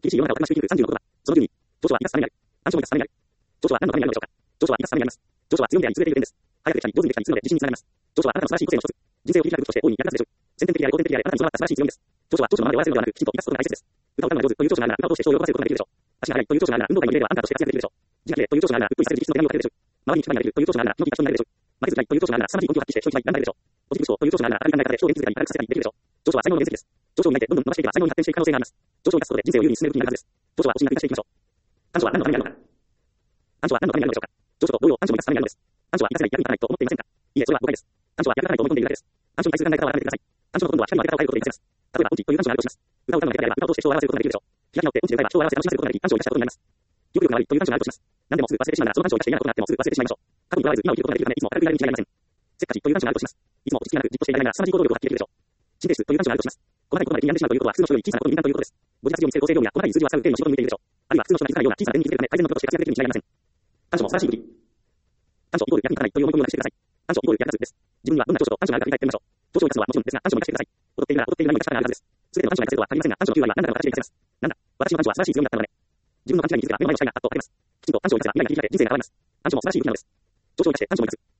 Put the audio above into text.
厳しい世の中を正しく生きる36番。その9に、長所は生かすためにある。暗唱は生かすためにある。長所は何のためにあるのでしょうか。長所は生かすためにあります。長所は強みであり優れている点です。早くできたり、上手にできたりするので自信につながります。長所はあなたの素晴らしい個性の一つ。人生を切り開く武器として大いに役立つでしょう。先天的であれ後天的であれあなたに備わった素晴らしい強みです。長所は長所のままで終わらせるのではなく、きちんと生かすことが大切です。歌を歌うのが上手という長所があるなら、歌を通して人を喜ばせることができるでしょう。足が速いという長所があるなら、運動会のリレーではアンカーとして活躍できるでしょう。自我綺麗という長所があるなら、うっとりさせる自信の手紙を書けるでしょう。周りに気配ができるという長所があるなら、気の利いた人になれるでしょう。負けず嫌いという長所があるなら、凄まじい根気を発揮して人一倍頑張れるでしょう。ポジティブ思考という長所があるなら、明るい考え方で人を元気づけたり明るくさせたりできるでしょう。長所は才能の原石です。長所を磨いてどんどん伸ばしていけば才能に発展していく可能性があります。長所を生かすことで人生を優位に進める武器になるはずです。長所は推しなく生かしていきましょう。短所は何のためにあるのか。短所は何のためにあるのでしょうか。長所と同様、短所も生かすためにあるのです。短所は生かせない、役に立たないと思っていませんか。いいえ、それは誤解です。短所は役立たないと思い込んでいるだけです。短所に対する考え方は改めてください。短所の今度は光の当て方を変えることで活かせます。例えば、音痴という短所があるとします。歌を歌うのが下手であれば、歌を通して人を笑わせることができるでしょう。開き直って音痴で歌えば人を笑わせ楽しませることができ、短所を生かしたことになります。記憶力が悪いという短所があるとします。何でもすぐ忘れてしまうなら、その短所を生かして嫌なことになってもすぐ忘れてしまいましょう。過去にとらわず今を生きることができるため、いつも明るくいられるに違いありません。せっかちという短所があるとします。いつも落ち着きがなくじっとしていられないなら、凄まじい行動力を発揮できるでしょう。神経質という短所があるとします。細かいことまで気に病んでしまうということは、普通の人より小さなことに敏感ということです。ご自宅を見せる構成量や細かい数字を扱う程度の仕事に向いているでしょう。あるいは普通の人が気づかないような小さな点に気づけるため、改善のこととして活躍できるに違いありません。短所も素晴らしい武器。短所イコール役に立たないという思い込みをなくしてください。短所イコール役立つです。自分にはどんな長所と短所があるか振り返ってみましょう。長所を生かすのはもちろんですが、短所も生かしてください。踊っているなら踊っているなりの生かし方があるはずです。すべての短所が生かせるとは限りませんが、短所の9割は何らかの形で生かせます。なんだ、私の短所は素晴らしい強みだったのね。自分の勘違いに気づけば目の前の視界があっと分かります。きちんと短所を生かせば未来が切り開け、人生が変わります。短所も素晴らしい武器なのです。長所を生かして短所も生かす。